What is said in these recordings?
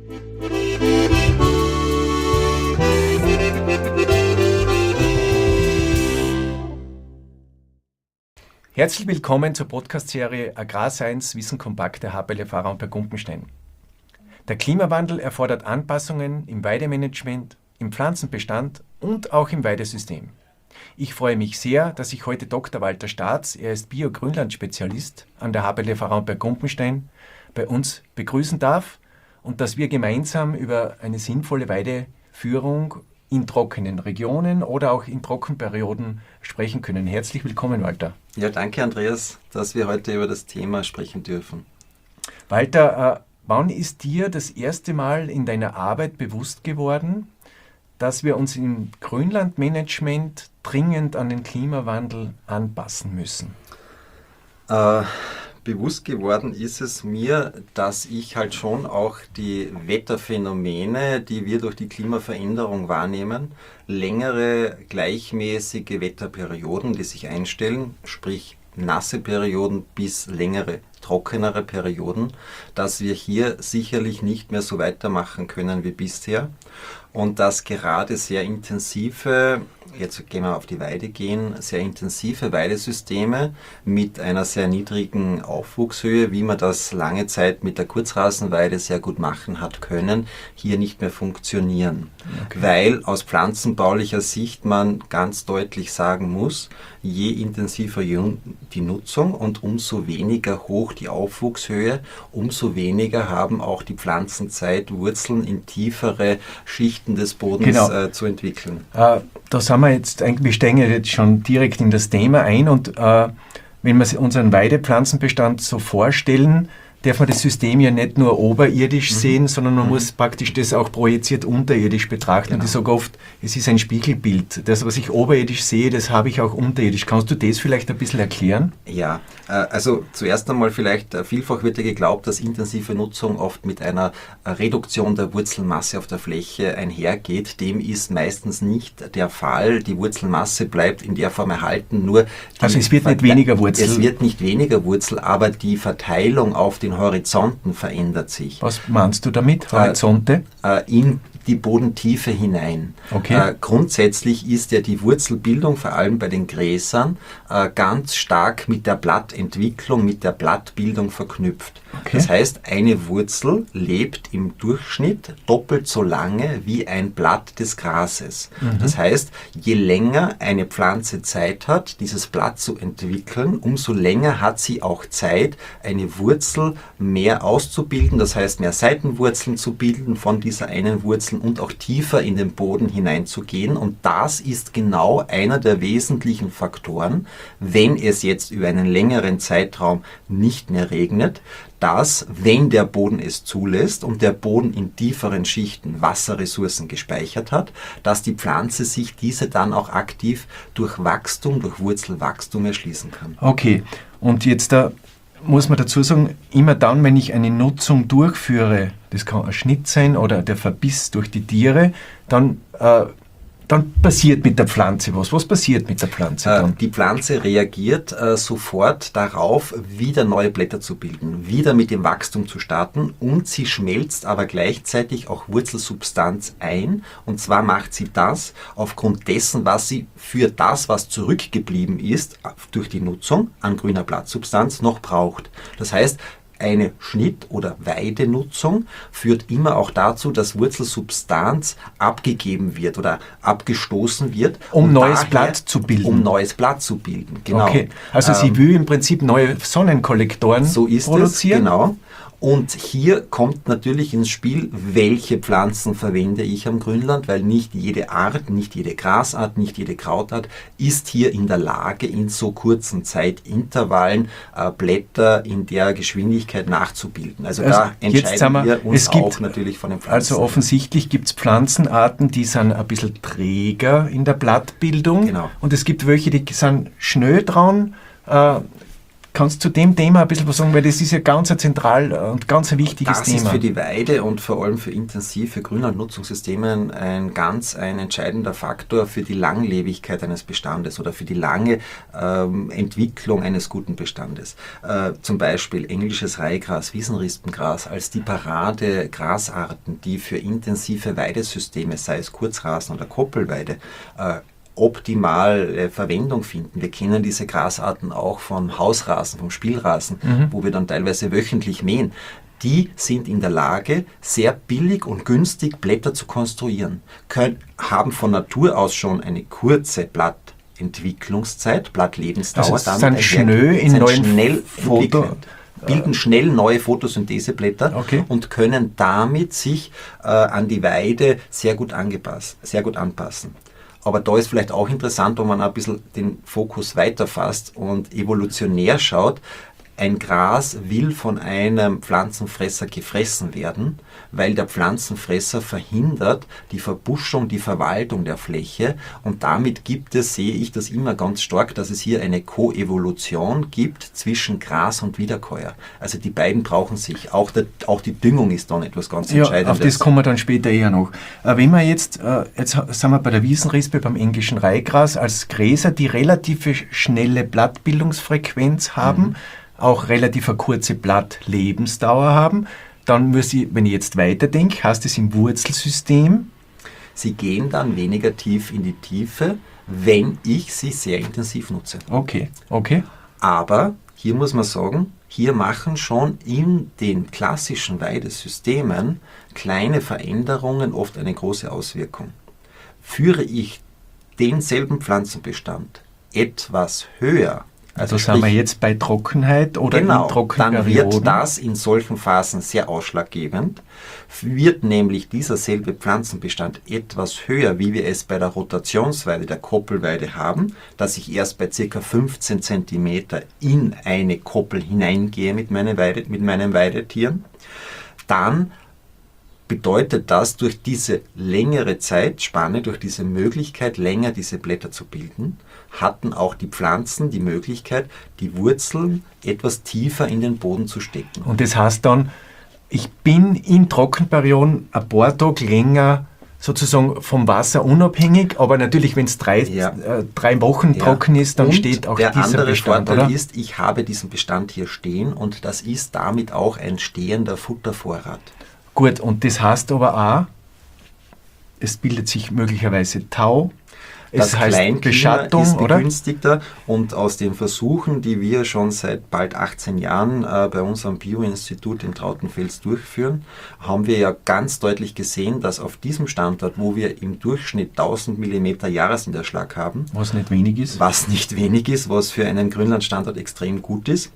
Herzlich willkommen zur Podcast-Serie Agrarscience Wissen kompakt der HPLV und bei Gumpenstein. Der Klimawandel erfordert Anpassungen im Weidemanagement, im Pflanzenbestand und auch im Weidesystem. Ich freue mich sehr, dass ich heute Dr. Walter Staats, er ist Bio-Grünland-Spezialist an der HPLV und bei Gumpenstein, bei uns begrüßen darf und dass wir gemeinsam über eine sinnvolle Weideführung in trockenen Regionen oder auch in Trockenperioden sprechen können. Herzlich willkommen, Walter. Ja, danke Andreas, dass wir heute über das Thema sprechen dürfen. Walter, wann ist dir das erste Mal in deiner Arbeit bewusst geworden, dass wir uns im Grünlandmanagement dringend an den Klimawandel anpassen müssen? Bewusst geworden ist es mir, dass ich halt schon auch die Wetterphänomene, die wir durch die Klimaveränderung wahrnehmen, längere gleichmäßige Wetterperioden, die sich einstellen, sprich nasse Perioden bis längere trockenere Perioden, dass wir hier sicherlich nicht mehr so weitermachen können wie bisher und dass gerade sehr intensive, jetzt gehen wir auf die Weide gehen, sehr intensive Weidesysteme mit einer sehr niedrigen Aufwuchshöhe, wie man das lange Zeit mit der Kurzrasenweide sehr gut machen hat können, hier nicht mehr funktionieren. Okay. Weil aus pflanzenbaulicher Sicht man ganz deutlich sagen muss, je intensiver die Nutzung und umso weniger hoch die Aufwuchshöhe, umso weniger haben auch die Pflanzen Zeit, Wurzeln in tiefere Schichten des Bodens zu entwickeln. Da sind wir jetzt, wir steigen jetzt schon direkt in das Thema ein und wenn wir unseren Weidepflanzenbestand so vorstellen, darf man das System ja nicht nur oberirdisch sehen, sondern man muss praktisch das auch projiziert unterirdisch betrachten. Genau. Und ich sage oft, es ist ein Spiegelbild. Das, was ich oberirdisch sehe, das habe ich auch unterirdisch. Kannst du das vielleicht ein bisschen erklären? Ja, also zuerst einmal vielleicht, vielfach wird ja geglaubt, dass intensive Nutzung oft mit einer Reduktion der Wurzelmasse auf der Fläche einhergeht. Dem ist meistens nicht der Fall. Die Wurzelmasse bleibt in der Form erhalten, nur also es wird nicht weniger Wurzel? Es wird nicht weniger Wurzel, aber die Verteilung auf den Horizonten verändert sich. Was meinst du damit, Horizonte? In die Bodentiefe hinein. Okay. Grundsätzlich ist ja die Wurzelbildung, vor allem bei den Gräsern, ganz stark mit der Blattentwicklung, mit der Blattbildung verknüpft. Okay. Das heißt, eine Wurzel lebt im Durchschnitt doppelt so lange wie ein Blatt des Grases. Das heißt, je länger eine Pflanze Zeit hat, dieses Blatt zu entwickeln, umso länger hat sie auch Zeit, eine Wurzel mehr auszubilden, das heißt, mehr Seitenwurzeln zu bilden von dieser einen Wurzel und auch tiefer in den Boden hineinzugehen. Und das ist genau einer der wesentlichen Faktoren, wenn es jetzt über einen längeren Zeitraum nicht mehr regnet, dass, wenn der Boden es zulässt und der Boden in tieferen Schichten Wasserressourcen gespeichert hat, dass die Pflanze sich diese dann auch aktiv durch Wachstum, durch Wurzelwachstum erschließen kann. Okay, und jetzt muss man dazu sagen, immer dann, wenn ich eine Nutzung durchführe, das kann ein Schnitt sein oder der Verbiss durch die Tiere, dann passiert mit der Pflanze was. Was passiert mit der Pflanze dann? Die Pflanze reagiert sofort darauf, wieder neue Blätter zu bilden, wieder mit dem Wachstum zu starten und sie schmelzt aber gleichzeitig auch Wurzelsubstanz ein. Und zwar macht sie das aufgrund dessen, was sie für das, was zurückgeblieben ist, durch die Nutzung an grüner Blattsubstanz noch braucht. Das heißt, eine Schnitt- oder Weidenutzung führt immer auch dazu, dass Wurzelsubstanz abgegeben wird oder abgestoßen wird. Um neues Blatt zu bilden. Um neues Blatt zu bilden, genau. Okay. Also sie will im Prinzip neue Sonnenkollektoren so ist produzieren. Es, genau. Und hier kommt natürlich ins Spiel, welche Pflanzen verwende ich am Grünland, weil nicht jede Art, nicht jede Grasart, nicht jede Krautart ist hier in der Lage, in so kurzen Zeitintervallen Blätter in der Geschwindigkeit nachzubilden. Also da entscheiden wir uns auch natürlich von den Pflanzen. Also offensichtlich gibt es Pflanzenarten, die sind ein bisschen träger in der Blattbildung. Genau. Und es gibt welche, die sind schnell dran, Kannst du zu dem Thema ein bisschen was sagen, weil das ist ja ganz ein zentral und ganz ein wichtiges Thema. Das ist für die Weide und vor allem für intensive Grünlandnutzungssysteme ein entscheidender Faktor für die Langlebigkeit eines Bestandes oder für die lange Entwicklung eines guten Bestandes. Zum Beispiel englisches Reihgras, Wiesenrispengras als die Parade-Grasarten, die für intensive Weidesysteme, sei es Kurzrasen oder Koppelweide, optimal Verwendung finden. Wir kennen diese Grasarten auch vom Hausrasen, vom Spielrasen, wo wir dann teilweise wöchentlich mähen. Die sind in der Lage, sehr billig und günstig Blätter zu konstruieren, haben von Natur aus schon eine kurze Blattentwicklungszeit, Blattlebensdauer. Also sind schnell bilden schnell neue Photosyntheseblätter und können damit sich an die Weide sehr gut anpassen. Aber da ist vielleicht auch interessant, wenn man ein bisschen den Fokus weiterfasst und evolutionär schaut. Ein Gras will von einem Pflanzenfresser gefressen werden, weil der Pflanzenfresser verhindert die Verbuschung, die Verwaldung der Fläche. Und damit sehe ich das immer ganz stark, dass es hier eine Koevolution gibt zwischen Gras und Wiederkäuer. Also die beiden brauchen sich. Auch die Düngung ist dann etwas ganz Entscheidendes. Auf das kommen wir dann später eher noch. Wenn wir jetzt sind wir bei der Wiesenrispe, beim englischen Reihgras, als Gräser, die relativ schnelle Blattbildungsfrequenz haben, auch relativ eine kurze Blattlebensdauer haben, dann muss ich, wenn ich jetzt weiterdenke, heißt es im Wurzelsystem? Sie gehen dann weniger tief in die Tiefe, wenn ich sie sehr intensiv nutze. Okay. Aber hier muss man sagen, hier machen schon in den klassischen Weidesystemen kleine Veränderungen oft eine große Auswirkung. Führe ich denselben Pflanzenbestand etwas höher, also sind wir jetzt bei Trockenheit oder in Trockenperioden? Dann wird das in solchen Phasen sehr ausschlaggebend. Wird nämlich dieser selbe Pflanzenbestand etwas höher, wie wir es bei der Rotationsweide, der Koppelweide haben, dass ich erst bei ca. 15 cm in eine Koppel hineingehe mit meinen Weidetieren, dann bedeutet das, durch diese längere Zeitspanne, durch diese Möglichkeit, länger diese Blätter zu bilden, hatten auch die Pflanzen die Möglichkeit, die Wurzeln etwas tiefer in den Boden zu stecken. Und das heißt dann, ich bin in Trockenperioden ein paar Tage länger sozusagen vom Wasser unabhängig, aber natürlich, wenn es drei Wochen trocken ist, dann steht auch dieser Bestand. Der andere Vorteil ist, ich habe diesen Bestand hier stehen und das ist damit auch ein stehender Futtervorrat. Gut, und das heißt aber auch, es bildet sich möglicherweise Tau. Das heißt Beschattung ist begünstigter und aus den Versuchen, die wir schon seit bald 18 Jahren bei unserem Bioinstitut in Trautenfels durchführen, haben wir ja ganz deutlich gesehen, dass auf diesem Standort, wo wir im Durchschnitt 1000 mm Jahresniederschlag haben, was nicht wenig ist, was für einen Grünlandstandort extrem gut ist,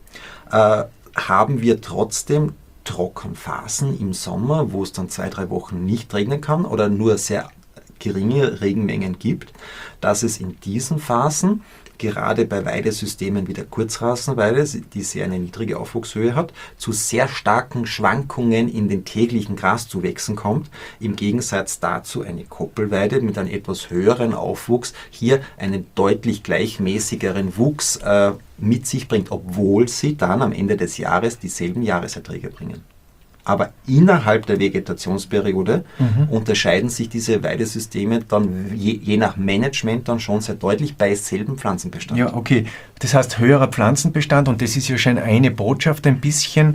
haben wir trotzdem Trockenphasen im Sommer, wo es dann 2-3 Wochen nicht regnen kann oder nur sehr geringe Regenmengen gibt, dass es in diesen Phasen, gerade bei Weidesystemen wie der Kurzrasenweide, die sehr eine niedrige Aufwuchshöhe hat, zu sehr starken Schwankungen in den täglichen Graszuwächsen kommt. Im Gegensatz dazu eine Koppelweide mit einem etwas höheren Aufwuchs hier einen deutlich gleichmäßigeren Wuchs mit sich bringt, obwohl sie dann am Ende des Jahres dieselben Jahreserträge bringen. Aber innerhalb der Vegetationsperiode unterscheiden sich diese Weidesysteme dann je nach Management dann schon sehr deutlich bei selben Pflanzenbestand. Ja, okay. Das heißt höherer Pflanzenbestand und das ist ja schon eine Botschaft, ein bisschen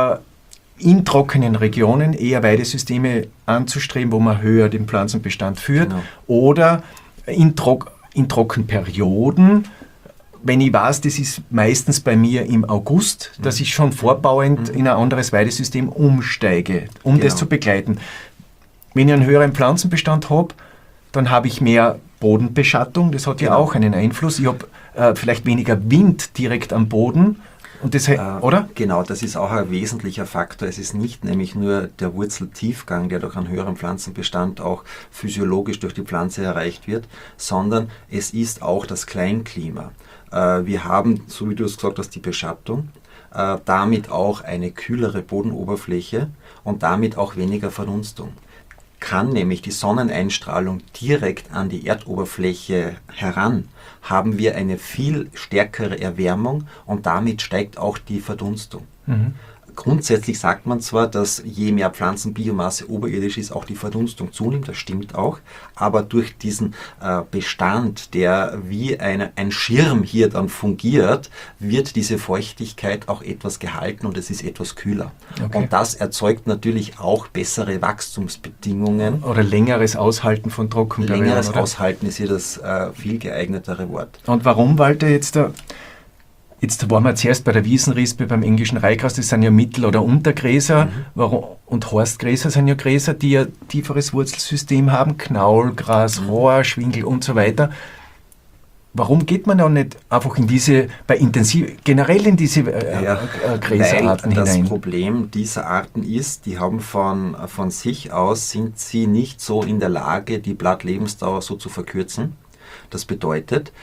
in trockenen Regionen eher Weidesysteme anzustreben, wo man höher den Pflanzenbestand führt, oder in Trockenperioden. Wenn ich weiß, das ist meistens bei mir im August, dass ich schon vorbauend in ein anderes Weidesystem umsteige, das zu begleiten. Wenn ich einen höheren Pflanzenbestand habe, dann habe ich mehr Bodenbeschattung, das hat ja auch einen Einfluss. Ich habe vielleicht weniger Wind direkt am Boden. Und das, oder? Genau, das ist auch ein wesentlicher Faktor. Es ist nicht nämlich nur der Wurzeltiefgang, der durch einen höheren Pflanzenbestand auch physiologisch durch die Pflanze erreicht wird, sondern es ist auch das Kleinklima. Wir haben, so wie du es gesagt hast, die Beschattung, damit auch eine kühlere Bodenoberfläche und damit auch weniger Verdunstung. kann nämlich die Sonneneinstrahlung direkt an die Erdoberfläche heran, haben wir eine viel stärkere Erwärmung und damit steigt auch die Verdunstung. Grundsätzlich sagt man zwar, dass je mehr Pflanzenbiomasse oberirdisch ist, auch die Verdunstung zunimmt, das stimmt auch, aber durch diesen Bestand, der wie ein Schirm hier dann fungiert, wird diese Feuchtigkeit auch etwas gehalten und es ist etwas kühler. Okay. Und das erzeugt natürlich auch bessere Wachstumsbedingungen. Oder längeres Aushalten von Trockenperioden. Längeres oder? Aushalten ist hier das viel geeignetere Wort. Und warum, Walter, jetzt waren wir zuerst bei der Wiesenrispe, beim englischen Reihgras, das sind ja Mittel- oder Untergräser, und Horstgräser sind ja Gräser, die ja tieferes Wurzelsystem haben, Knaulgras, Rohr, Schwingel und so weiter. Warum geht man da nicht einfach generell in diese Gräserarten Weil hinein? das Problem dieser Arten ist, die haben von sich aus, sind sie nicht so in der Lage, die Blattlebensdauer so zu verkürzen. Das bedeutet,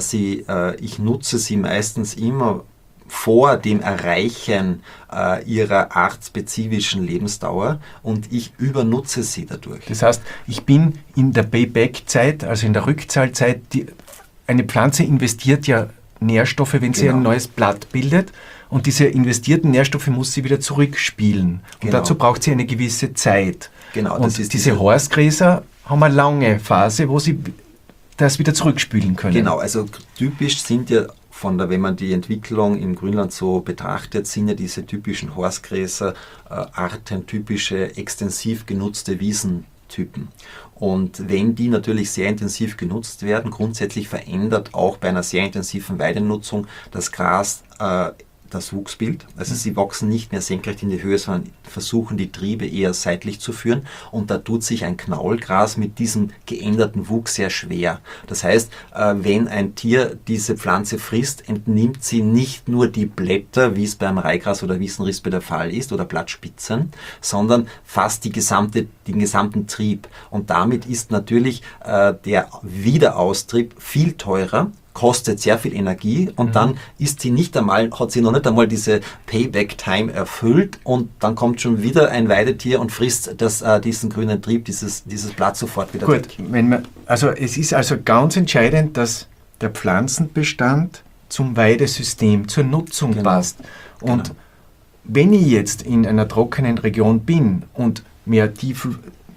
ich nutze sie meistens immer vor dem Erreichen ihrer artspezifischen Lebensdauer und ich übernutze sie dadurch. Das heißt, ich bin in der Payback-Zeit, also in der Rückzahlzeit, eine Pflanze investiert ja Nährstoffe, wenn sie ein neues Blatt bildet, und diese investierten Nährstoffe muss sie wieder zurückspielen. Und dazu braucht sie eine gewisse Zeit. Genau, und diese Horstgräser haben eine lange Phase, wo sie das wieder zurückspülen können. Genau, also typisch sind ja wenn man die Entwicklung im Grünland so betrachtet, sind ja diese typischen Horstgräser artentypische, extensiv genutzte Wiesentypen. Und wenn die natürlich sehr intensiv genutzt werden, grundsätzlich verändert auch bei einer sehr intensiven Weidenutzung das Gras das Wuchsbild. Also sie wachsen nicht mehr senkrecht in die Höhe, sondern versuchen die Triebe eher seitlich zu führen. Und da tut sich ein Knaulgras mit diesem geänderten Wuchs sehr schwer. Das heißt, wenn ein Tier diese Pflanze frisst, entnimmt sie nicht nur die Blätter, wie es beim Reihgras oder Wiesenrispe der Fall ist, oder Blattspitzen, sondern fast den gesamten Trieb. Und damit ist natürlich der Wiederaustrieb viel teurer, kostet sehr viel Energie und dann hat sie noch nicht einmal diese Payback-Time erfüllt und dann kommt schon wieder ein Weidetier und frisst diesen grünen Trieb, dieses Blatt sofort wieder weg. Es ist also ganz entscheidend, dass der Pflanzenbestand zum Weidesystem, zur Nutzung passt. Und wenn ich jetzt in einer trockenen Region bin und mehr tiefen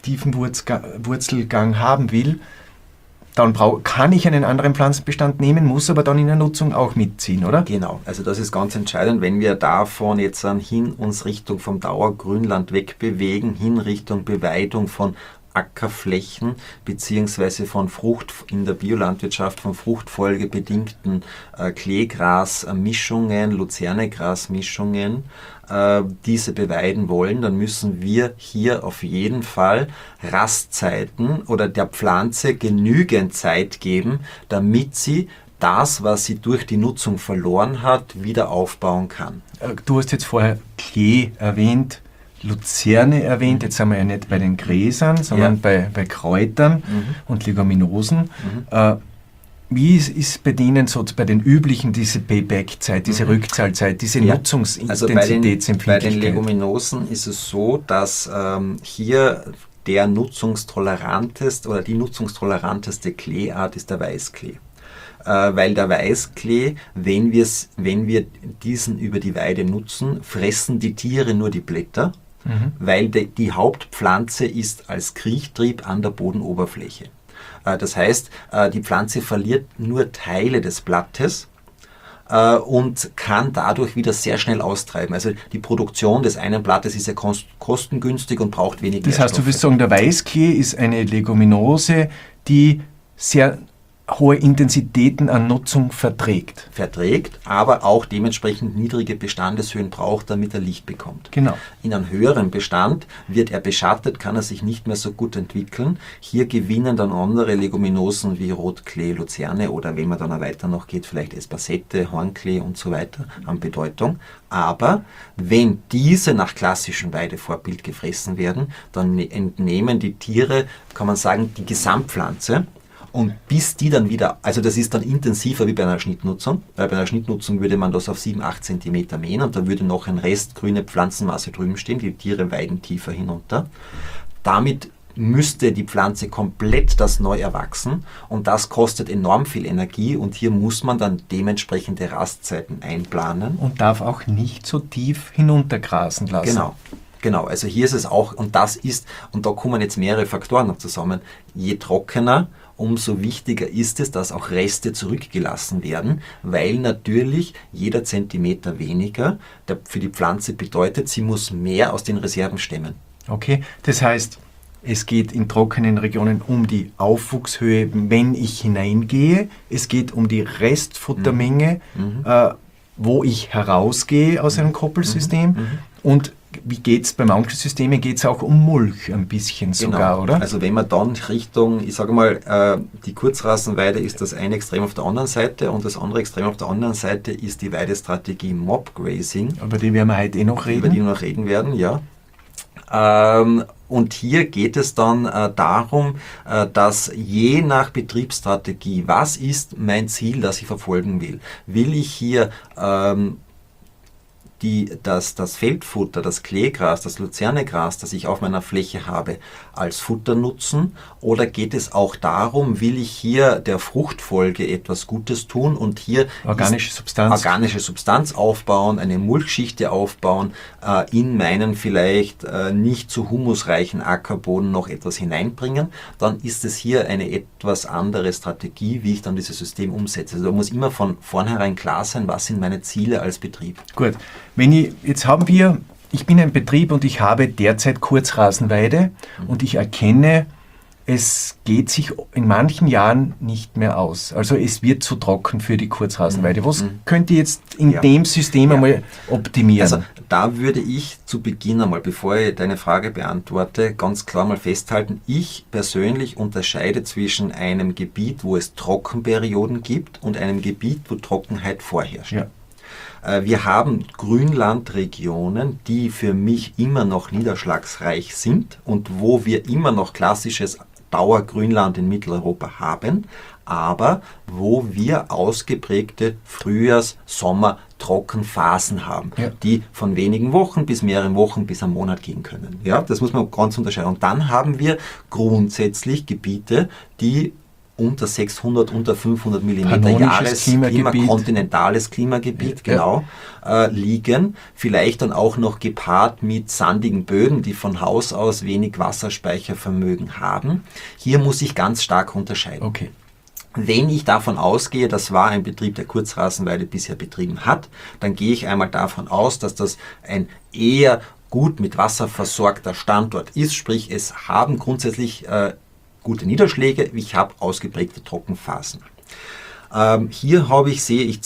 Wurzelgang haben will, dann kann ich einen anderen Pflanzenbestand nehmen, muss aber dann in der Nutzung auch mitziehen, oder? Genau, also das ist ganz entscheidend, wenn wir davon jetzt uns Richtung vom Dauergrünland wegbewegen, hin Richtung Beweidung von Ackerflächen beziehungsweise von in der Biolandwirtschaft von fruchtfolgebedingten Kleegras-Mischungen, Luzernegras-Mischungen, diese beweiden wollen, dann müssen wir hier auf jeden Fall Rastzeiten oder der Pflanze genügend Zeit geben, damit sie das, was sie durch die Nutzung verloren hat, wieder aufbauen kann. Du hast jetzt vorher Klee erwähnt, Luzerne erwähnt, jetzt sind wir ja nicht bei den Gräsern, sondern bei Kräutern und Leguminosen. Wie ist bei denen so, bei den üblichen, diese Payback-Zeit, diese Rückzahlzeit, diese Nutzungsintensitätsempfindlichkeit? Also bei den Leguminosen ist es so, dass hier der nutzungstoleranteste oder die nutzungstoleranteste Kleeart ist der Weißklee. Weil der Weißklee, wenn wir diesen über die Weide nutzen, fressen die Tiere nur die Blätter, weil die Hauptpflanze ist als Kriechtrieb an der Bodenoberfläche. Das heißt, die Pflanze verliert nur Teile des Blattes und kann dadurch wieder sehr schnell austreiben. Also die Produktion des einen Blattes ist ja kostengünstig und braucht wenig Nährstoffe. Das heißt, du willst sagen, der Weißklee ist eine Leguminose, die sehr hohe Intensitäten an Nutzung verträgt, aber auch dementsprechend niedrige Bestandeshöhen braucht, damit er Licht bekommt. Genau. In einem höheren Bestand wird er beschattet, kann er sich nicht mehr so gut entwickeln. Hier gewinnen dann andere Leguminosen wie Rotklee, Luzerne oder wenn man dann weiter noch geht, vielleicht Espasette, Hornklee und so weiter an Bedeutung. Aber wenn diese nach klassischem Weidevorbild gefressen werden, dann entnehmen die Tiere, kann man sagen, die Gesamtpflanze. Und bis die dann wieder, also das ist dann intensiver wie bei einer Schnittnutzung, weil bei einer Schnittnutzung würde man das auf 7-8 cm mähen und da würde noch ein Rest grüne Pflanzenmasse drüben stehen, die Tiere weiden tiefer hinunter. Damit müsste die Pflanze komplett das neu erwachsen und das kostet enorm viel Energie und hier muss man dann dementsprechende Rastzeiten einplanen. Und darf auch nicht so tief hinuntergrasen lassen. Genau, also hier ist es auch, und da kommen jetzt mehrere Faktoren noch zusammen, je trockener, umso wichtiger ist es, dass auch Reste zurückgelassen werden, weil natürlich jeder Zentimeter weniger für die Pflanze bedeutet, sie muss mehr aus den Reserven stemmen. Okay, das heißt, es geht in trockenen Regionen um die Aufwuchshöhe, wenn ich hineingehe. Es geht um die Restfuttermenge, wo ich herausgehe aus einem Koppelsystem. Und wie geht es bei manchen Systemen? Geht es auch um Mulch ein bisschen sogar, oder? Also wenn man dann Richtung, ich sage mal, die Kurzrasenweide ist das eine Extrem auf der anderen Seite und das andere Extrem auf der anderen Seite ist die Weidestrategie Mob-Grazing. Über die werden wir heute noch reden. Über die wir noch reden werden, ja. Und hier geht es dann darum, dass je nach Betriebsstrategie, was ist mein Ziel, das ich verfolgen will? Will ich hier das Feldfutter, das Kleegras, das Luzernegras, das ich auf meiner Fläche habe, als Futter nutzen? Oder geht es auch darum, will ich hier der Fruchtfolge etwas Gutes tun und hier organische Substanz aufbauen, eine Mulchschichte aufbauen, in meinen vielleicht nicht so humusreichen Ackerboden noch etwas hineinbringen? Dann ist es hier eine etwas andere Strategie, wie ich dann dieses System umsetze. Also da muss immer von vornherein klar sein, was sind meine Ziele als Betrieb. Gut. Ich bin ein Betrieb und ich habe derzeit Kurzrasenweide und ich erkenne, es geht sich in manchen Jahren nicht mehr aus. Also es wird zu trocken für die Kurzrasenweide. Was könnt ihr jetzt in dem System einmal optimieren? Also da würde ich zu Beginn einmal, bevor ich deine Frage beantworte, ganz klar mal festhalten, ich persönlich unterscheide zwischen einem Gebiet, wo es Trockenperioden gibt und einem Gebiet, wo Trockenheit vorherrscht. Ja. Wir haben Grünlandregionen, die für mich immer noch niederschlagsreich sind und wo wir immer noch klassisches Dauergrünland in Mitteleuropa haben, aber wo wir ausgeprägte Frühjahrs-, Sommer-, Trockenphasen haben, die von wenigen Wochen bis mehreren Wochen bis einen Monat gehen können. Ja, das muss man ganz unterscheiden. Und dann haben wir grundsätzlich Gebiete, die unter 600, unter 500 mm Jahresklima, kontinentales Klimagebiet, liegen. Vielleicht dann auch noch gepaart mit sandigen Böden, die von Haus aus wenig Wasserspeichervermögen haben. Hier muss ich ganz stark unterscheiden. Okay. Wenn ich davon ausgehe, das war ein Betrieb, der Kurzrasenweide bisher betrieben hat, dann gehe ich einmal davon aus, dass das ein eher gut mit Wasser versorgter Standort ist, sprich es haben grundsätzlich gute Niederschläge, ich habe ausgeprägte Trockenphasen. Hier sehe ich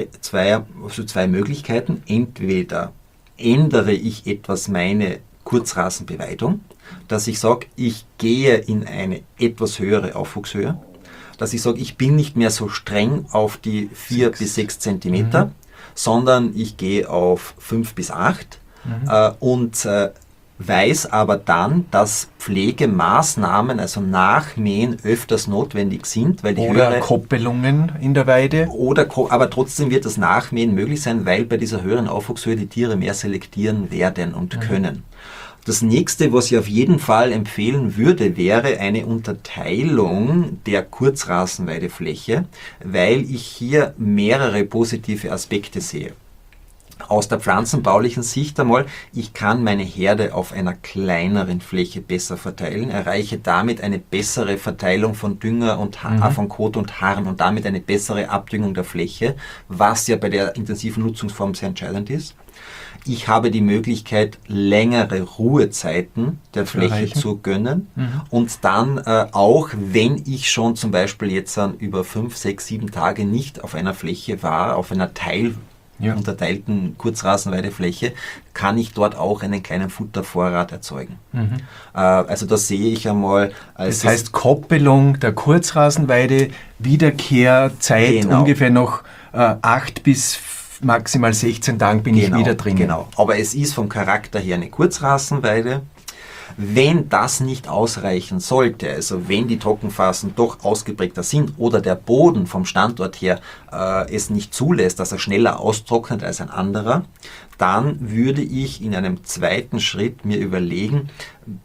zwei Möglichkeiten. Entweder ändere ich etwas meine Kurzrasenbeweidung, dass ich sage, ich gehe in eine etwas höhere Aufwuchshöhe, dass ich sage, ich bin nicht mehr so streng auf die 4 bis 6 Zentimeter, sondern ich gehe auf 5 bis 8 und weiß aber dann, dass Pflegemaßnahmen, also Nachmähen, öfters notwendig sind, weil die oder Koppelungen in der Weide. Aber trotzdem wird das Nachmähen möglich sein, weil bei dieser höheren Aufwuchshöhe die Tiere mehr selektieren werden und können. Das nächste, was ich auf jeden Fall empfehlen würde, wäre eine Unterteilung der Kurzrasenweidefläche, weil ich hier mehrere positive Aspekte sehe. Aus der pflanzenbaulichen Sicht einmal, ich kann meine Herde auf einer kleineren Fläche besser verteilen, erreiche damit eine bessere Verteilung von Dünger und von Kot und Harn und damit eine bessere Abdüngung der Fläche, was ja bei der intensiven Nutzungsform sehr entscheidend ist. Ich habe die Möglichkeit, längere Ruhezeiten der Fläche zu gönnen und dann auch, wenn ich schon zum Beispiel jetzt über 5, 6, 7 Tage nicht auf einer Fläche war, auf einer unterteilten Kurzrasenweidefläche, kann ich dort auch einen kleinen Futtervorrat erzeugen. Also das sehe ich einmal als... Das heißt Koppelung der Kurzrasenweide, Wiederkehrzeit ungefähr noch 8 bis maximal 16 Tagen bin ich wieder drin. Genau, aber es ist vom Charakter her eine Kurzrasenweide. Wenn das nicht ausreichen sollte, also wenn die Trockenphasen doch ausgeprägter sind oder der Boden vom Standort her es nicht zulässt, dass er schneller austrocknet als ein anderer, dann würde ich in einem zweiten Schritt mir überlegen,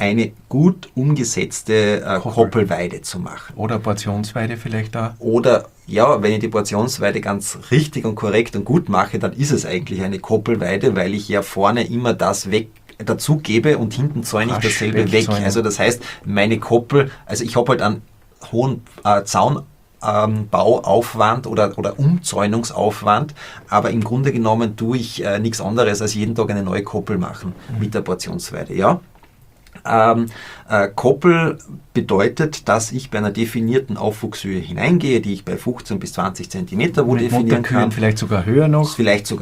eine gut umgesetzte Koppelweide zu machen. Oder Portionsweide vielleicht auch. Oder ja, wenn ich die Portionsweide ganz richtig und korrekt und gut mache, dann ist es eigentlich eine Koppelweide, weil ich ja vorne immer das dazu gebe und hinten zäune ich dasselbe weg. Also das heißt, meine Koppel, also ich habe halt einen hohen Zaunbauaufwand oder Umzäunungsaufwand, aber im Grunde genommen tue ich nichts anderes als jeden Tag eine neue Koppel machen mit der Portionsweide. Ja? Koppel bedeutet, dass ich bei einer definierten Aufwuchshöhe hineingehe, die ich bei 15 bis 20 Zentimeter wohl definieren kann. Vielleicht sogar höher noch.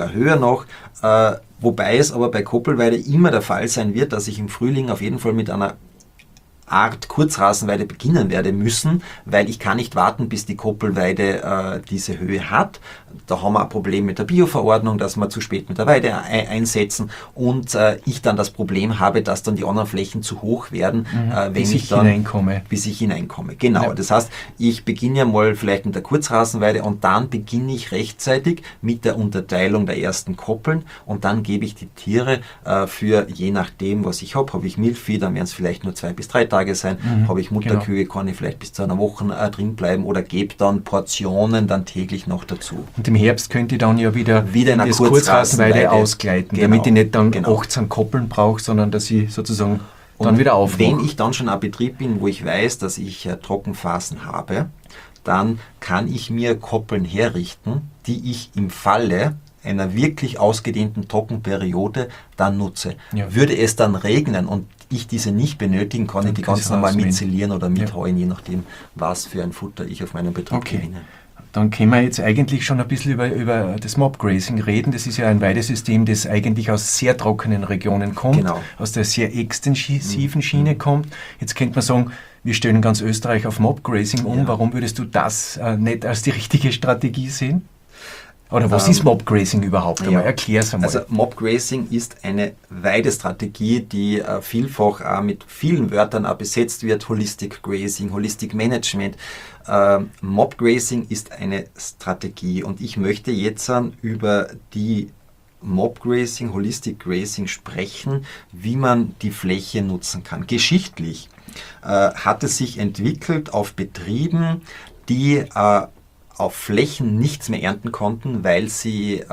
Wobei es aber bei Koppelweide immer der Fall sein wird, dass ich im Frühling auf jeden Fall mit einer Art Kurzrasenweide beginnen werde müssen, weil ich kann nicht warten, bis die Koppelweide diese Höhe hat. Da haben wir ein Problem mit der Bioverordnung, dass wir zu spät mit der Weide einsetzen und ich dann das Problem habe, dass dann die anderen Flächen zu hoch werden, bis ich hineinkomme. Genau, ja. Das heißt, ich beginne ja mal vielleicht mit der Kurzrasenweide und dann beginne ich rechtzeitig mit der Unterteilung der ersten Koppeln und dann gebe ich die Tiere für je nachdem, was ich habe. Habe ich Milchvieh, dann werden es vielleicht nur 2 bis 3 Tage sein. Habe ich Mutterkühe, kann ich vielleicht bis zu einer Woche drin bleiben oder gebe dann Portionen dann täglich noch dazu. Und im Herbst könnte ich dann ja wieder in eine Kurzrasenweide ausgleiten, damit ich nicht dann 18 Koppeln brauche, sondern dass ich sozusagen dann wieder aufmache. Wenn ich dann schon ein Betrieb bin, wo ich weiß, dass ich Trockenphasen habe, dann kann ich mir Koppeln herrichten, die ich im Falle einer wirklich ausgedehnten Trockenperiode dann nutze. Ja. Würde es dann regnen und ich diese nicht benötigen, kann ich die ganz normal mitzelieren oder mithauen, je nachdem, was für ein Futter ich auf meinem Betrieb gewinne. Dann können wir jetzt eigentlich schon ein bisschen über das Mobgrazing reden. Das ist ja ein Weidesystem, das eigentlich aus sehr trockenen Regionen kommt, aus der sehr extensiven Schiene kommt. Jetzt könnte man sagen, wir stellen ganz Österreich auf Mobgrazing um. Ja. Warum würdest du das nicht als die richtige Strategie sehen? Oder was ist Mobgrazing überhaupt? Erklär es einmal. Also Mobgrazing ist eine Weidestrategie, die vielfach mit vielen Wörtern besetzt wird. Holistic Grazing, Holistic Management. Mobgrazing ist eine Strategie und ich möchte jetzt über die Mobgrazing, Holistic Grazing sprechen, wie man die Fläche nutzen kann. Geschichtlich hat es sich entwickelt auf Betrieben, die auf Flächen nichts mehr ernten konnten, weil sie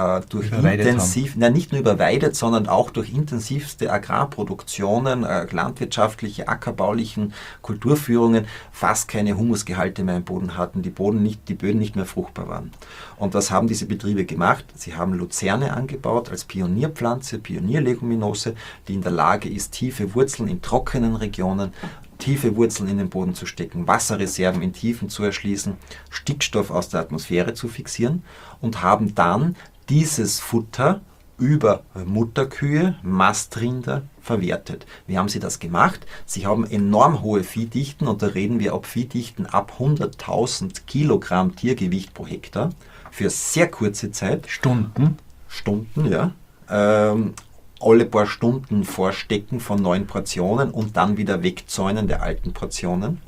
nicht nur überweidet, sondern auch durch intensivste Agrarproduktionen, landwirtschaftliche, ackerbaulichen Kulturführungen fast keine Humusgehalte mehr im Boden hatten, die Böden nicht mehr fruchtbar waren. Und was haben diese Betriebe gemacht? Sie haben Luzerne angebaut als Pionierpflanze, Pionierleguminose, die in der Lage ist, tiefe Wurzeln in trockenen Regionen, tiefe Wurzeln in den Boden zu stecken, Wasserreserven in Tiefen zu erschließen, Stickstoff aus der Atmosphäre zu fixieren und haben dann dieses Futter über Mutterkühe, Mastrinder verwertet. Wie haben sie das gemacht? Sie haben enorm hohe Viehdichten und da reden wir ab Viehdichten ab 100.000 Kilogramm Tiergewicht pro Hektar für sehr kurze Zeit. Stunden, ja. Alle paar Stunden vorstecken von neuen Portionen und dann wieder wegzäunen der alten Portionen.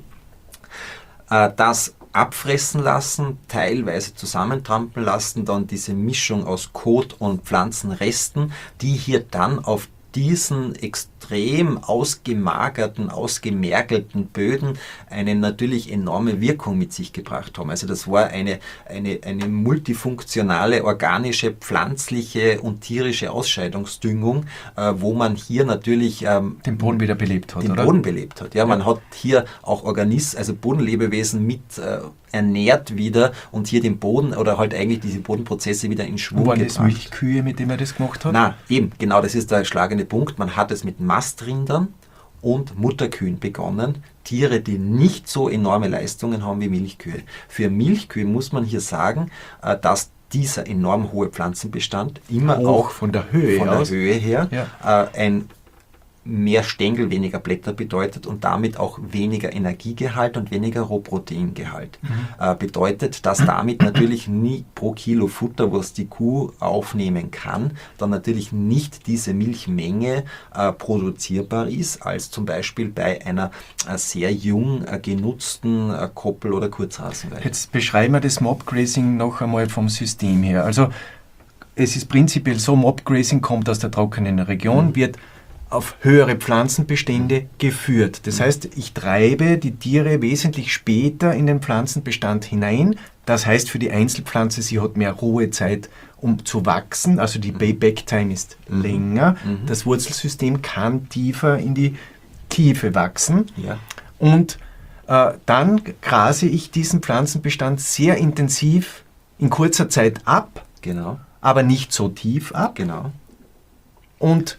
Das abfressen lassen, teilweise zusammentrampeln lassen, dann diese Mischung aus Kot und Pflanzenresten, die hier dann auf diesen extrem ausgemagerten, ausgemergelten Böden eine natürlich enorme Wirkung mit sich gebracht haben. Also das war eine multifunktionale, organische, pflanzliche und tierische Ausscheidungsdüngung, wo man hier natürlich den Boden wieder belebt hat. Boden belebt hat. Ja, man hat hier auch also Bodenlebewesen mit ernährt wieder und hier den Boden oder halt eigentlich diese Bodenprozesse wieder in Schwung gebracht. Waren das Milchkühe, mit denen er das gemacht hat? Nein, eben, genau, das ist der schlagende Punkt. Man hat es mit Mastrindern und Mutterkühen begonnen. Tiere, die nicht so enorme Leistungen haben wie Milchkühe. Für Milchkühe muss man hier sagen, dass dieser enorm hohe Pflanzenbestand immer auch von der Höhe her ein mehr Stängel, weniger Blätter bedeutet und damit auch weniger Energiegehalt und weniger Rohproteingehalt. Bedeutet, dass damit natürlich nie pro Kilo Futter, was die Kuh aufnehmen kann, dann natürlich nicht diese Milchmenge produzierbar ist, als zum Beispiel bei einer sehr jung genutzten Koppel- oder Kurzrasenweide. Jetzt beschreiben wir das Mobgrazing noch einmal vom System her. Also es ist prinzipiell so, Mobgrazing kommt aus der trockenen Region, wird auf höhere Pflanzenbestände geführt. Das heißt, ich treibe die Tiere wesentlich später in den Pflanzenbestand hinein. Das heißt für die Einzelpflanze, sie hat mehr Ruhezeit, um zu wachsen. Also die Payback-Time ist länger. Das Wurzelsystem kann tiefer in die Tiefe wachsen. Ja. Und dann grase ich diesen Pflanzenbestand sehr intensiv in kurzer Zeit ab, Genau. aber nicht so tief ab. Genau. Und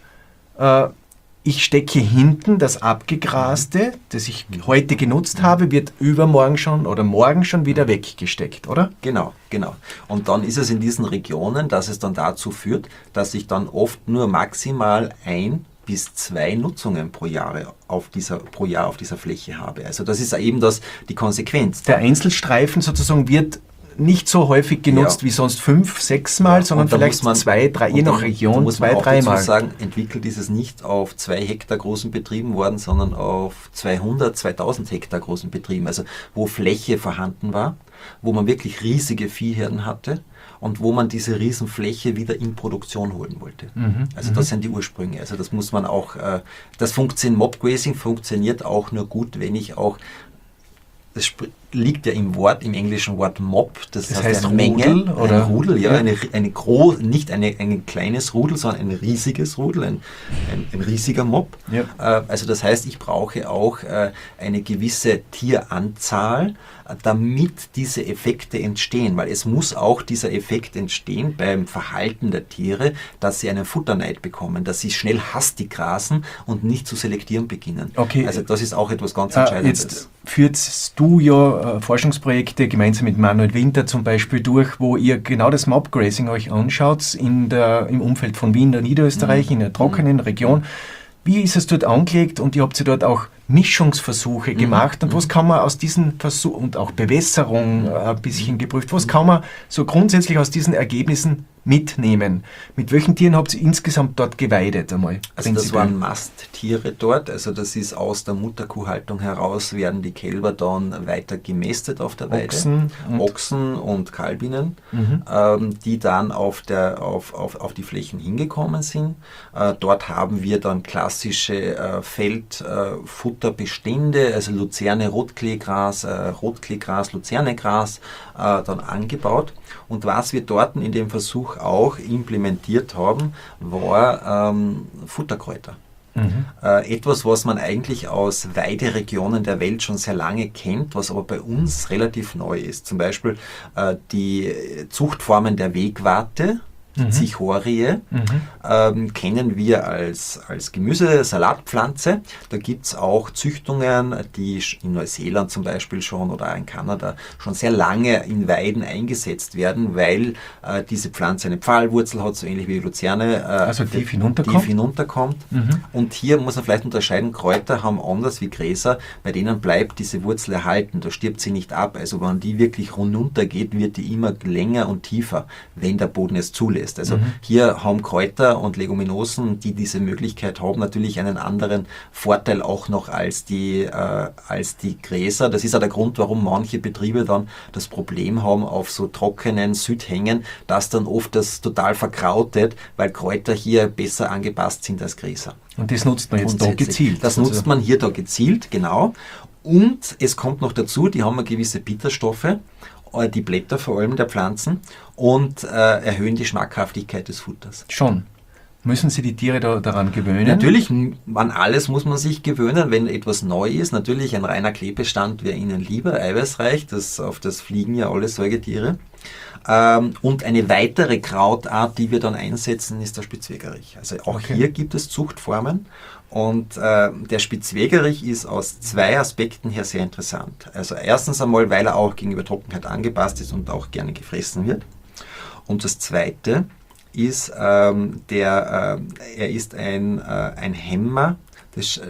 ich stecke hinten das Abgegraste, das ich heute genutzt habe, wird übermorgen schon oder morgen schon wieder weggesteckt, oder? Genau, genau. Und dann ist es in diesen Regionen, dass es dann dazu führt, dass ich dann oft nur maximal 1 bis 2 Nutzungen pro Jahr auf dieser Fläche habe. Also das ist eben die Konsequenz. Der Einzelstreifen sozusagen wird nicht so häufig genutzt wie sonst 5, 6 Mal, sondern vielleicht 2, 3, je nach Region 2, 3 Mal. Ich muss sagen, entwickelt ist es nicht auf 2 Hektar großen Betrieben worden, sondern auf 200, 2000 Hektar großen Betrieben. Also wo Fläche vorhanden war, wo man wirklich riesige Viehherden hatte und wo man diese Riesenfläche wieder in Produktion holen wollte. Also das sind die Ursprünge. Also das muss man auch, Mobgrazing funktioniert auch nur gut, wenn ich auch, das liegt ja im englischen Wort Mob, das heißt eine Rudel, Menge, oder? ein Rudel, ja, nicht ein kleines Rudel, sondern ein riesiges Rudel, ein riesiger Mob. Ja. Also das heißt, ich brauche auch eine gewisse Tieranzahl, damit diese Effekte entstehen, weil es muss auch dieser Effekt entstehen beim Verhalten der Tiere, dass sie einen Futterneid bekommen, dass sie schnell hastig grasen und nicht zu selektieren beginnen. Okay. Also das ist auch etwas ganz Entscheidendes. Jetzt führst du ja Forschungsprojekte gemeinsam mit Manuel Winter zum Beispiel durch, wo ihr genau das Mobgrazing euch anschaut im Umfeld von Wien, der Niederösterreich, in einer trockenen Region. Wie ist es dort angelegt und ihr habt ja dort auch Mischungsversuche gemacht und was kann man aus diesen Versuchen und auch Bewässerung ein bisschen geprüft, was kann man so grundsätzlich aus diesen Ergebnissen mitnehmen? Mit welchen Tieren habt ihr insgesamt dort geweidet einmal? Also das waren Masttiere dort, also das ist aus der Mutterkuhhaltung heraus, werden die Kälber dann weiter gemästet auf der Weide. Ochsen und Kalbinnen, die dann auf die Flächen hingekommen sind. Dort haben wir dann klassische Feldfutterbestände, also Luzerne, Rotkleegras, Luzernegras dann angebaut. Und was wir dort in dem Versuch auch implementiert haben, war Futterkräuter. Etwas, was man eigentlich aus Weideregionen der Welt schon sehr lange kennt, was aber bei uns relativ neu ist. Zum Beispiel die Zuchtformen der Wegwarte, die Cichorie, kennen wir als Gemüse-Salatpflanze. Da gibt es auch Züchtungen, die in Neuseeland zum Beispiel schon oder in Kanada schon sehr lange in Weiden eingesetzt werden, weil diese Pflanze eine Pfahlwurzel hat, so ähnlich wie die Luzerne, also tief hinunterkommt. Und hier muss man vielleicht unterscheiden, Kräuter haben anders wie Gräser, bei denen bleibt diese Wurzel erhalten, da stirbt sie nicht ab. Also wenn die wirklich runtergeht, wird die immer länger und tiefer, wenn der Boden es zulässt. Also hier haben Kräuter und Leguminosen, die diese Möglichkeit haben, natürlich einen anderen Vorteil auch noch als die Gräser. Das ist auch der Grund, warum manche Betriebe dann das Problem haben auf so trockenen Südhängen, dass dann oft das total verkrautet, weil Kräuter hier besser angepasst sind als Gräser. Und das nutzt man jetzt da gezielt. Das nutzt man hier da gezielt, genau. Und es kommt noch dazu, die haben gewisse Bitterstoffe, die Blätter vor allem der Pflanzen, und erhöhen die Schmackhaftigkeit des Futters. Schon. Müssen Sie die Tiere daran gewöhnen? Natürlich, an alles muss man sich gewöhnen, wenn etwas neu ist. Natürlich, ein reiner Klebestand wäre Ihnen lieber, eiweißreich, auf das fliegen ja alle Säugetiere. Und eine weitere Krautart, die wir dann einsetzen, ist der Spitzwegerich. Also auch hier gibt es Zuchtformen. Und der Spitzwegerich ist aus 2 Aspekten her sehr interessant. Also erstens einmal, weil er auch gegenüber Trockenheit angepasst ist und auch gerne gefressen wird. Und das Zweite ist, er ist ein Hemmer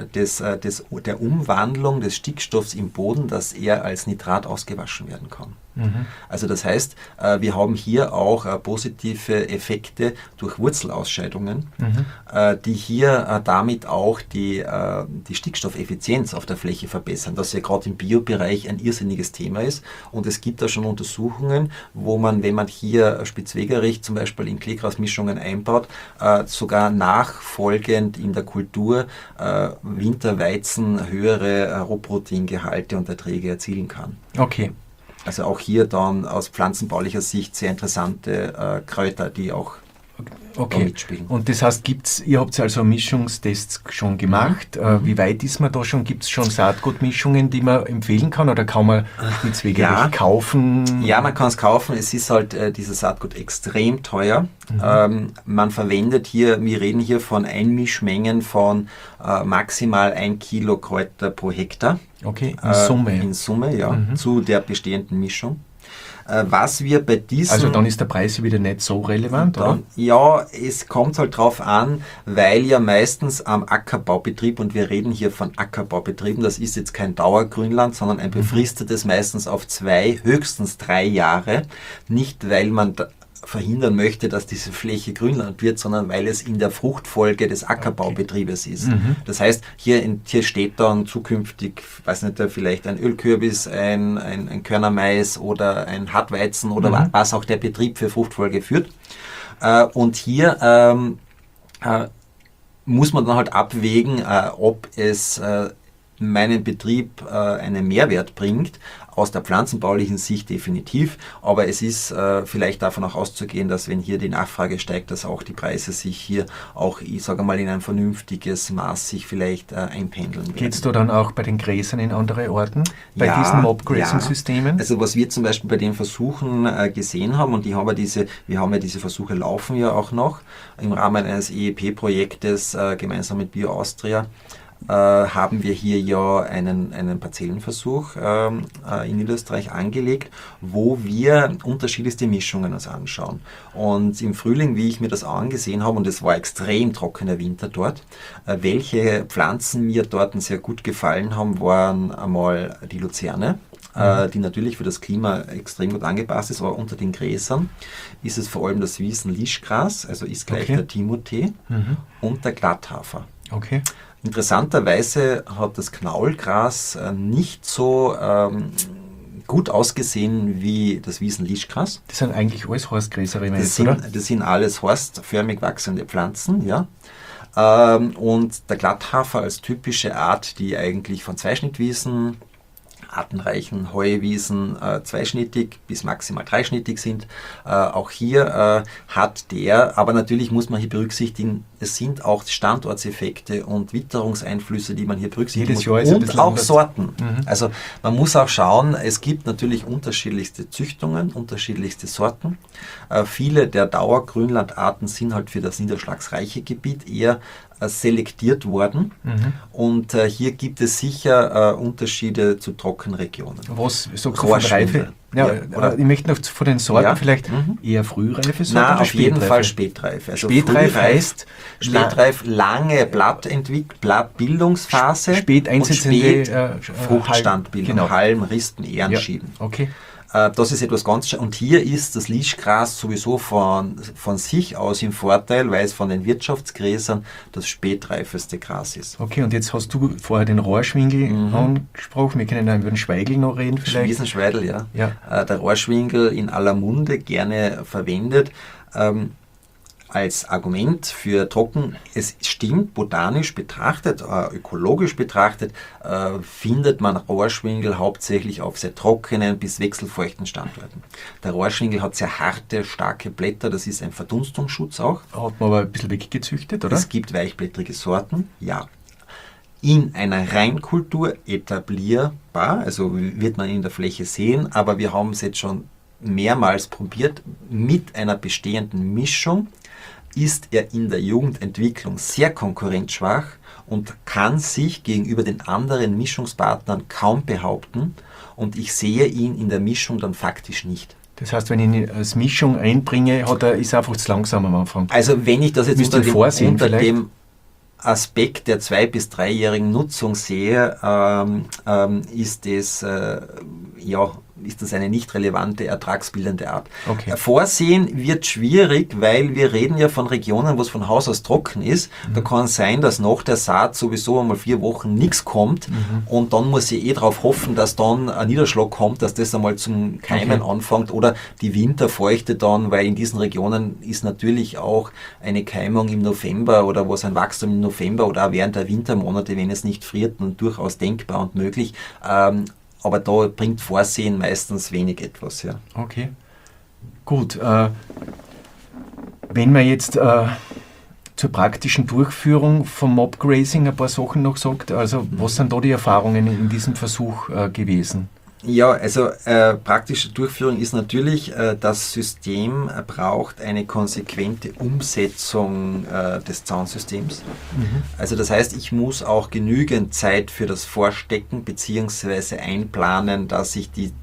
der Umwandlung des Stickstoffs im Boden, dass er als Nitrat ausgewaschen werden kann. Also das heißt, wir haben hier auch positive Effekte durch Wurzelausscheidungen, die hier damit auch die Stickstoffeffizienz auf der Fläche verbessern, das ja gerade im Biobereich ein irrsinniges Thema ist. Und es gibt da schon Untersuchungen, wo man, wenn man hier Spitzwegerich zum Beispiel in Kleegrasmischungen einbaut, sogar nachfolgend in der Kultur Winterweizen höhere Rohproteingehalte und Erträge erzielen kann. Okay. Also auch hier dann aus pflanzenbaulicher Sicht sehr interessante Kräuter, die auch mitspielen. Und das heißt, ihr habt also Mischungstests schon gemacht. Wie weit ist man da schon? Gibt es schon Saatgutmischungen, die man empfehlen kann, oder kann man Spitzwegerich kaufen? Ja, man kann es kaufen. Es ist halt dieses Saatgut extrem teuer. Man verwendet hier, wir reden hier von Einmischmengen von maximal 1 Kilo Kräuter pro Hektar. Okay, in Summe. In Summe, ja, zu der bestehenden Mischung. Was wir bei diesem... Also dann ist der Preis wieder nicht so relevant, oder? Ja, es kommt halt drauf an, weil ja meistens am Ackerbaubetrieb, und wir reden hier von Ackerbaubetrieben, das ist jetzt kein Dauergrünland, sondern ein befristetes, meistens auf 2, höchstens 3 Jahre. Nicht, weil man verhindern möchte, dass diese Fläche Grünland wird, sondern weil es in der Fruchtfolge des Ackerbaubetriebes ist. Das heißt, hier steht dann zukünftig, weiß nicht, vielleicht ein Ölkürbis, ein Körnermais oder ein Hartweizen oder was auch der Betrieb für Fruchtfolge führt. Und hier muss man dann halt abwägen, ob es meinen Betrieb einen Mehrwert bringt. Aus der pflanzenbaulichen Sicht definitiv, aber es ist vielleicht davon auch auszugehen, dass wenn hier die Nachfrage steigt, dass auch die Preise sich hier auch, ich sage mal, in ein vernünftiges Maß sich vielleicht einpendeln werden. Geht es da dann auch bei den Gräsern in andere Orten, bei diesen Mob-Grazing-Systemen? Also was wir zum Beispiel bei den Versuchen gesehen haben, und wir haben ja diese Versuche laufen ja auch noch im Rahmen eines EEP-Projektes gemeinsam mit BioAustria, haben wir hier ja einen Parzellenversuch in Niederösterreich angelegt, wo wir unterschiedlichste Mischungen uns anschauen. Und im Frühling, wie ich mir das angesehen habe, und es war extrem trockener Winter dort, welche Pflanzen mir dort sehr gut gefallen haben, waren einmal die Luzerne, die natürlich für das Klima extrem gut angepasst ist, aber unter den Gräsern ist es vor allem das Wiesen-Lischgras, also ist gleich der Timothy, und der Glatthafer. Okay. Interessanterweise hat das Knaulgras nicht so gut ausgesehen wie das Wiesen-Lischgras. Das sind eigentlich alles Horstgräser, oder? Das sind alles horstförmig wachsende Pflanzen, ja. Und der Glatthafer als typische Art, die eigentlich von Zweischnittwiesen, artenreichen Heuwiesen zweischnittig bis maximal dreischnittig sind. Auch hier hat aber natürlich muss man hier berücksichtigen, es sind auch Standortseffekte und Witterungseinflüsse, die man hier berücksichtigen muss. Und auch Sorten. Also man muss auch schauen, es gibt natürlich unterschiedlichste Züchtungen, unterschiedlichste Sorten. Viele der Dauergrünlandarten sind halt für das niederschlagsreiche Gebiet eher selektiert worden. Und hier gibt es sicher Unterschiede zu Trockenregionen. Was sagst du von Reife? Ja, oder ich möchte noch von den Sorten vielleicht eher frühreife Sorten oder auf jeden Fall Spätreife. Also Spätreif heißt Spätreif, lange Blattbildungsphase spät einsetzende Fruchtstandbildung, Halm, Rispen, Ährenschieden. Ja, okay. Das ist etwas ganz, und hier ist das Lischgras sowieso von sich aus im Vorteil, weil es von den Wirtschaftsgräsern das spätreifeste Gras ist. Okay, und jetzt hast du vorher den Rohrschwingel angesprochen, wir können dann über den Schweigel noch reden vielleicht. Wiesenschweigel, ja. Der Rohrschwingel in aller Munde gerne verwendet. Als Argument für trocken, es stimmt, botanisch betrachtet, ökologisch betrachtet, findet man Rohrschwingel hauptsächlich auf sehr trockenen bis wechselfeuchten Standorten. Der Rohrschwingel hat sehr harte, starke Blätter, das ist ein Verdunstungsschutz auch. Hat man aber ein bisschen weggezüchtet, oder? Es gibt weichblättrige Sorten, ja. In einer Reinkultur etablierbar, also wird man in der Fläche sehen, aber wir haben es jetzt schon mehrmals probiert, mit einer bestehenden Mischung ist er in der Jugendentwicklung sehr konkurrenzschwach und kann sich gegenüber den anderen Mischungspartnern kaum behaupten, und ich sehe ihn in der Mischung dann faktisch nicht. Das heißt, wenn ich ihn als Mischung einbringe, ist er einfach zu langsam am Anfang. Also wenn ich das jetzt unter dem Aspekt der 2- bis 3-jährigen Nutzung sehe, ist es ist das eine nicht relevante, ertragsbildende Art. Okay. Vorsehen wird schwierig, weil wir reden ja von Regionen, wo es von Haus aus trocken ist. Da kann es sein, dass nach der Saat sowieso einmal 4 Wochen nichts kommt und dann muss ich darauf hoffen, dass dann ein Niederschlag kommt, dass das einmal zum Keimen anfängt oder die Winterfeuchte dann, weil in diesen Regionen ist natürlich auch eine Keimung im November oder was ein Wachstum im November oder auch während der Wintermonate, wenn es nicht friert, und durchaus denkbar und möglich. Aber da bringt Vorsehen meistens wenig etwas. Ja. Okay, gut. Wenn man jetzt zur praktischen Durchführung vom Mobgrazing ein paar Sachen noch sagt, also was sind da die Erfahrungen in diesem Versuch gewesen? Ja, also praktische Durchführung ist natürlich, das System braucht eine konsequente Umsetzung des Zaunsystems. Also das heißt, ich muss auch genügend Zeit für das Vorstecken bzw. einplanen, dass ich die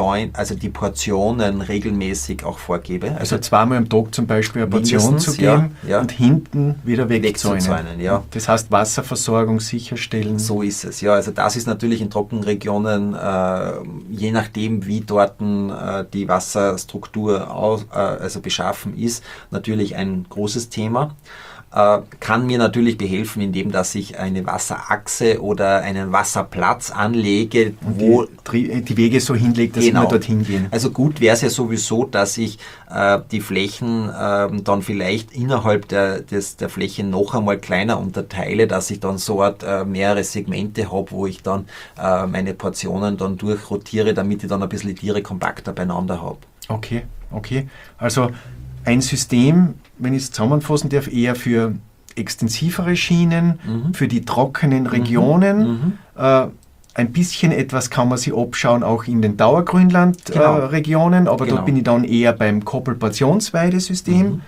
Portionen regelmäßig auch vorgebe. Also zweimal am Tag zum Beispiel eine Portion zu geben und hinten wieder wegzäunen. Ja. Das heißt Wasserversorgung sicherstellen. So ist es, ja. Also das ist natürlich in Trockenregionen, je nachdem wie dort die Wasserstruktur beschaffen ist, natürlich ein großes Thema. Kann mir natürlich behelfen, indem dass ich eine Wasserachse oder einen Wasserplatz anlege, wo die Wege so hinlegt, dass wir dorthin gehen. Also gut wäre es ja sowieso, dass ich die Flächen dann vielleicht innerhalb der Fläche noch einmal kleiner unterteile, dass ich dann so mehrere Segmente habe, wo ich dann meine Portionen dann durchrotiere, damit ich dann ein bisschen die Tiere kompakter beieinander habe. Okay. Also ein System, wenn ich es zusammenfassen darf, eher für extensivere Schienen, für die trockenen Regionen. Ein bisschen etwas kann man sich abschauen, auch in den Dauergrünland-Regionen, aber dort bin ich dann eher beim Koppelportionsweidesystem.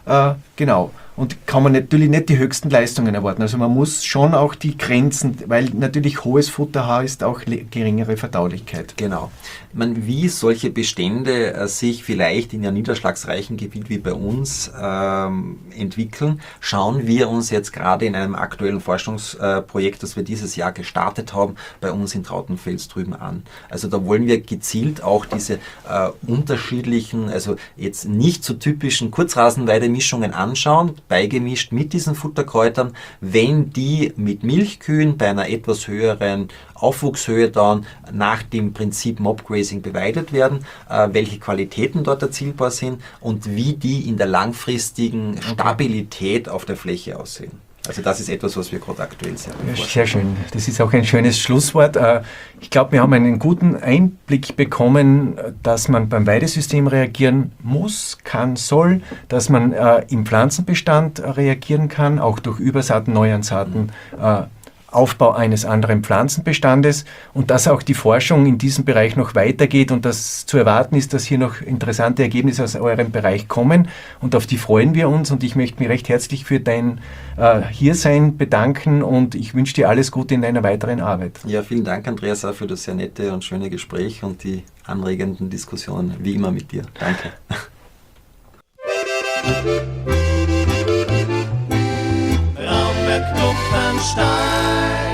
Genau. Und kann man natürlich nicht die höchsten Leistungen erwarten. Also man muss schon auch die Grenzen, weil natürlich hohes Futter heißt auch geringere Verdaulichkeit. Genau. Wie solche Bestände sich vielleicht in einem niederschlagsreichen Gebiet wie bei uns entwickeln, schauen wir uns jetzt gerade in einem aktuellen Forschungsprojekt, das wir dieses Jahr gestartet haben, bei uns in Trautenfels drüben an. Also da wollen wir gezielt auch diese unterschiedlichen, also jetzt nicht so typischen Kurzrasenweidemischungen anschauen, beigemischt mit diesen Futterkräutern, wenn die mit Milchkühen bei einer etwas höheren Aufwuchshöhe dann nach dem Prinzip Mobgrazing beweidet werden, welche Qualitäten dort erzielbar sind und wie die in der langfristigen Stabilität auf der Fläche aussehen. Also das ist etwas, was wir gerade aktuell sehen. Ja, sehr schön. Das ist auch ein schönes Schlusswort. Ich glaube, wir haben einen guten Einblick bekommen, dass man beim Weidesystem reagieren muss, kann, soll, dass man im Pflanzenbestand reagieren kann, auch durch Übersaaten, Neuansaaten, Aufbau eines anderen Pflanzenbestandes und dass auch die Forschung in diesem Bereich noch weitergeht und dass zu erwarten ist, dass hier noch interessante Ergebnisse aus eurem Bereich kommen und auf die freuen wir uns und ich möchte mich recht herzlich für dein Hiersein bedanken und ich wünsche dir alles Gute in deiner weiteren Arbeit. Ja, vielen Dank, Andreas, auch für das sehr nette und schöne Gespräch und die anregenden Diskussionen, wie immer mit dir. Danke. Raumberg Kloppenstein.